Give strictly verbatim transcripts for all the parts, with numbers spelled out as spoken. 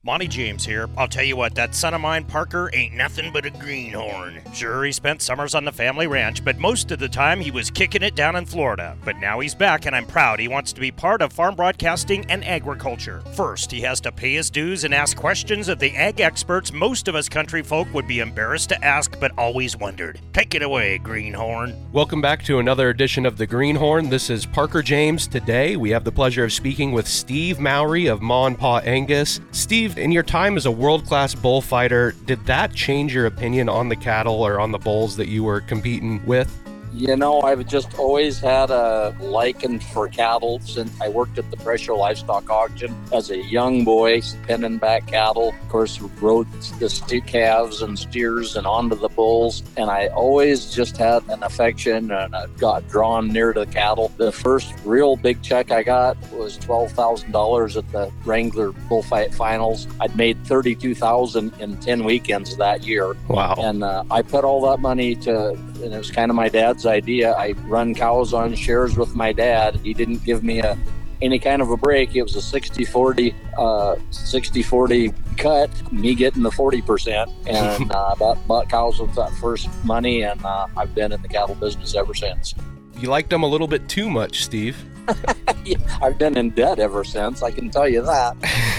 Monty James here. I'll tell you what, that son of mine, Parker, ain't nothing but a greenhorn. Sure, he spent summers on the family ranch, but most of the time he was kicking it down in Florida. But now he's back, and I'm proud he wants to be part of farm broadcasting and agriculture. First, he has to pay his dues and ask questions of the ag experts most of us country folk would be embarrassed to ask, but always wondered. Take it away, Greenhorn. Welcome back to another edition of The Greenhorn. This is Parker James. Today, we have the pleasure of speaking with Steve Mowry of Ma and Pa Angus. Steve, in your time as a world-class bullfighter, did that change your opinion on the cattle or on the bulls that you were competing with? You know, I've just always had a liking for cattle since I worked at the Pressure Livestock Auction as a young boy, pinning back cattle. Of course, rode the st- calves and steers and onto the bulls. And I always just had an affection and I got drawn near to the cattle. The first real big check I got was twelve thousand dollars at the Wrangler Bullfight Finals. I'd made thirty-two thousand dollars in ten weekends that year. Wow. And uh, I put all that money to, and it was kind of my dad's idea. I run cows on shares with my dad. He didn't give me a any kind of a break. It was a sixty forty uh, sixty forty cut, me getting the forty percent, and uh, bought, bought cows with that first money, and uh, I've been in the cattle business ever since. You liked them a little bit too much, Steve. Yeah, I've been in debt ever since, I can tell you that.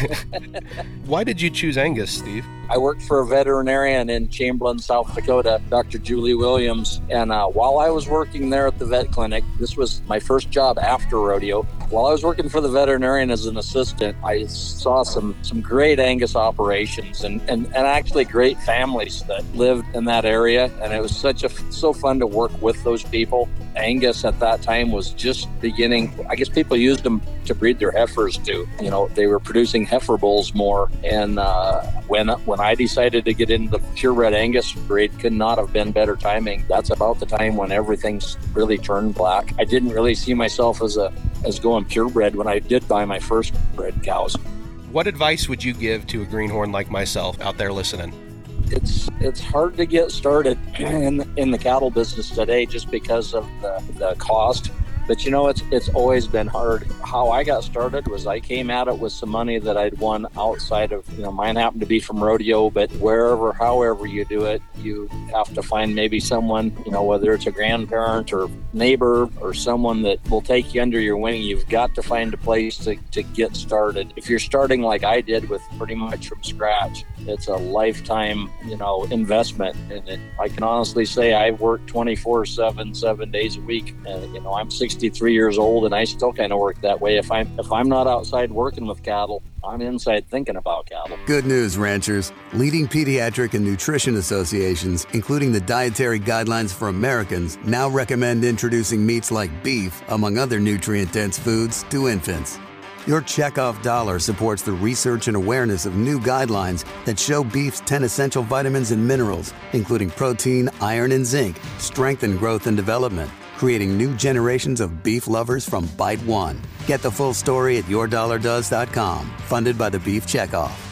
Why did you choose Angus, Steve? I worked for a veterinarian in Chamberlain, South Dakota, Doctor Julie Williams. And uh, while I was working there at the vet clinic, this was my first job after rodeo. While I was working for the veterinarian as an assistant, I saw some, some great Angus operations and, and, and actually great families that lived in that area. And it was such a so fun to work with those people. Angus at that time was just beginning. I guess people used them to breed their heifers too. You know, they were producing heifer bulls more. And uh, when when I decided to get into the purebred Angus breed, could not have been better timing. That's about the time when everything's really turned black. I didn't really see myself as a as going purebred when I did buy my first bred cows. What advice would you give to a greenhorn like myself out there listening? It's it's hard to get started in in the cattle business today just because of the, the cost. But you know, it's it's always been hard. How I got started was I came at it with some money that I'd won outside of, you know, mine happened to be from rodeo, but wherever, however you do it, you have to find maybe someone, you know, whether it's a grandparent or neighbor or someone that will take you under your wing. You've got to find a place to, to get started. If you're starting like I did with pretty much from scratch, it's a lifetime, you know, investment. And it, I can honestly say I work twenty-four seven, seven days a week. And, you know, I'm sixty-three years old and I still kind of work that way. If I'm, if I'm not outside working with cattle, I'm inside thinking about cattle. Good news, ranchers. Leading pediatric and nutrition associations, including the Dietary Guidelines for Americans, now recommend introducing meats like beef, among other nutrient-dense foods, to infants. Your checkoff dollar supports the research and awareness of new guidelines that show beef's ten essential vitamins and minerals, including protein, iron, and zinc, strengthen growth and development, creating new generations of beef lovers from Bite One. Get the full story at your dollar does dot com, funded by the Beef Checkoff.